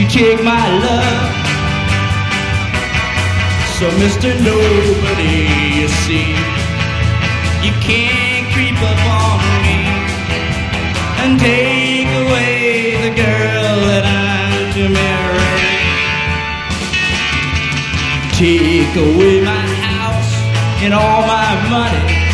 take my love. So Mr. Nobody, you see, you can't creep up on me and take away the girl that I'm to marry. Take away my house and all my money,